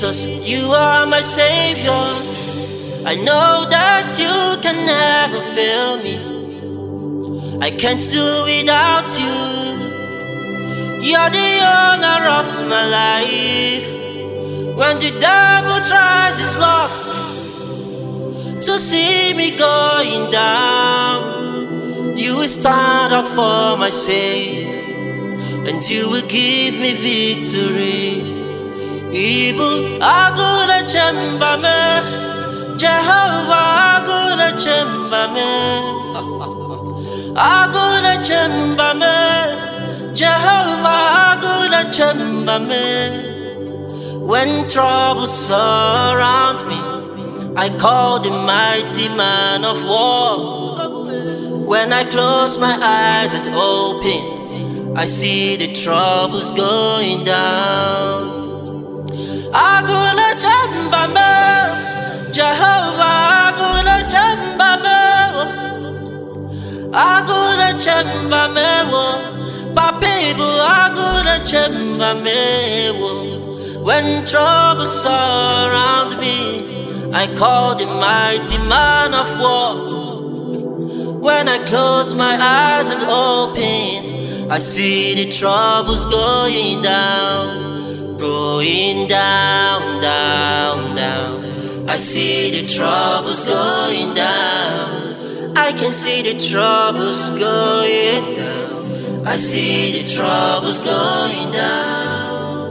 Jesus, you are my Savior. I know that you can never fail me. I can't do without you. You're the owner of my life. When the devil tries his luck to see me going down, you will stand up for my sake, and you will give me victory. Ibu agula chemba me, Jehovah agula chemba me, agula chemba me, Jehovah agula chemba me. When troubles surround me, I call the mighty man of war. When I close my eyes and open, I see the troubles going down. Agula chamba me, Jehovah agula chamba me, agula chamba me, papibu agula chamba me. When troubles surround me, I call the mighty man of war. When I close my eyes and open, I see the troubles going down. Going down, down, down. I see the troubles going down. I can see the troubles going down. I see the troubles going down.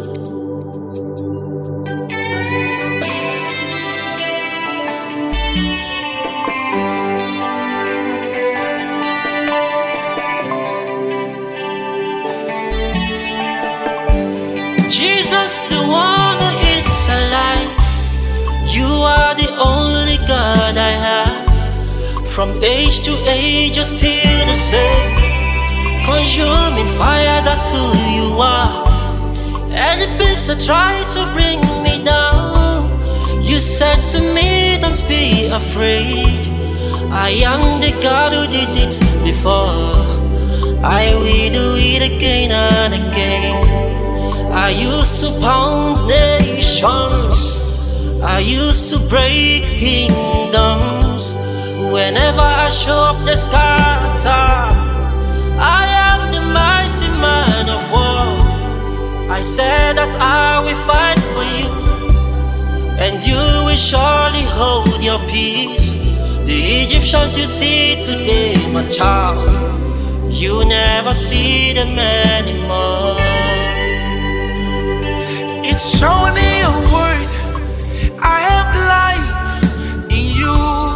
Jesus, the one who is alive. You are the only God I have. From age to age, you're still the same. Consuming fire, that's who you are. Enemies are trying to bring me down. You said to me, don't be afraid. I am the God who did it before. I will do it again and again. I used to pound nations, I used to break kingdoms. Whenever I show up, they scatter. I am the mighty man of war. I said that I will fight for you, and you will surely hold your peace. The Egyptians you see today, my child, you never see them anymore. It's shown in your word, I have life in you.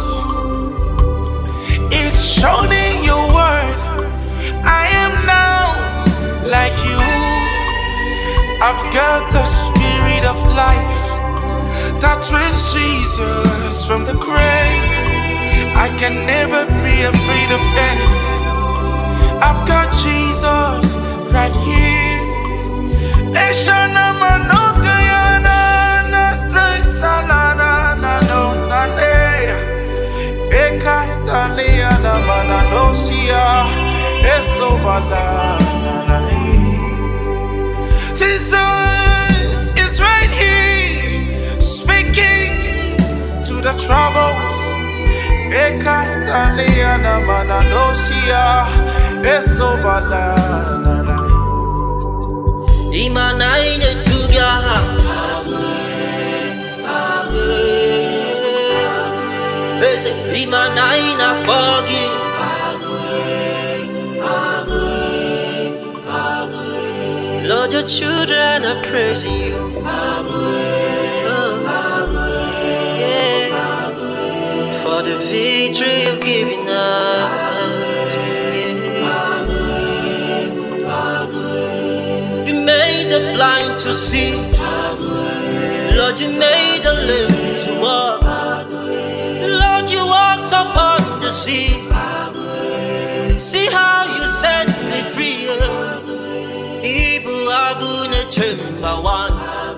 It's shown in your word, I am now like you. I've got the spirit of life that raised Jesus from the grave. I can never be afraid of anything. I've got Jesus right here. Jesus is right here, speaking to the troubles. Imanaine tuga Beze imanaina kogi Lord, your children are praising you. Yeah. For the victory you've given us. You made the blind to see. Lord, you made the lame to walk. Lord, you walked upon the sea. See how you set me free. Ibu agune chemba one.